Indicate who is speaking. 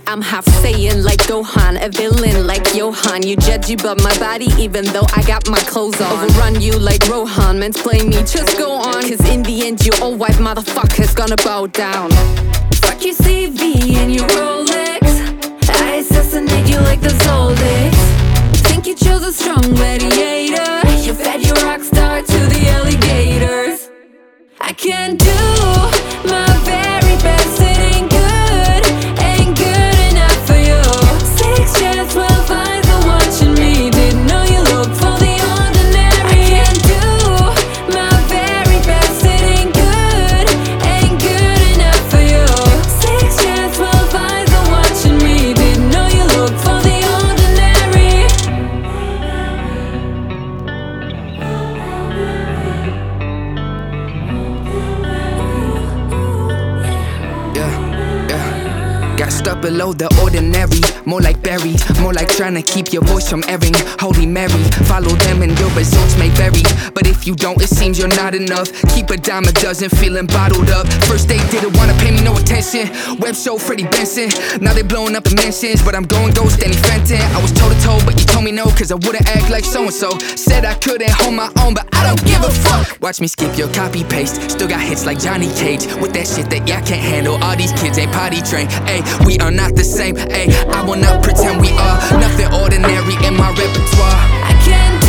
Speaker 1: I'm half Saiyan like Gohan, a villain like Johan. You judgy but my body even though I got my clothes on. Overrun you like Rohan, mansplain me, just go on. Cause in the end you all white motherfuckers gonna bow down. Fuck your CV and your Rolex, I assassinate you like the Zoldyck. Think you chose a strong gladiator, you fed your rock star to the alligators. I can't do my very best, it ain't good enough for you. 6 years, 12 eyes are watching me, didn't know you look for the ordinary. I can't do my very best, it ain't good enough for you. 6 years, 12 eyes are watching me, didn't know you look for the ordinary.
Speaker 2: Got stuck below the ordinary, more like buried, more like trying to keep your voice from airing. Holy Mary, follow them and your results may vary. But if you don't, it seems you're not enough. Keep a dime a dozen, feeling bottled up. First they didn't wanna pay me no attention. Web show Freddie Benson, now they blowing up the mentions. But I'm going ghost, Danny Fenton. I was toe to toe, but you told me no, cause I wouldn't act like so and so. Said I couldn't hold my own, but I don't give a fuck. Watch me skip your copy paste, still got hits like Johnny Cage. With that shit that y'all can't handle, all these kids ain't potty trained. Ayy, we are not the same, ayy, I will not pretend we are. Nothing ordinary in my repertoire.
Speaker 1: I can't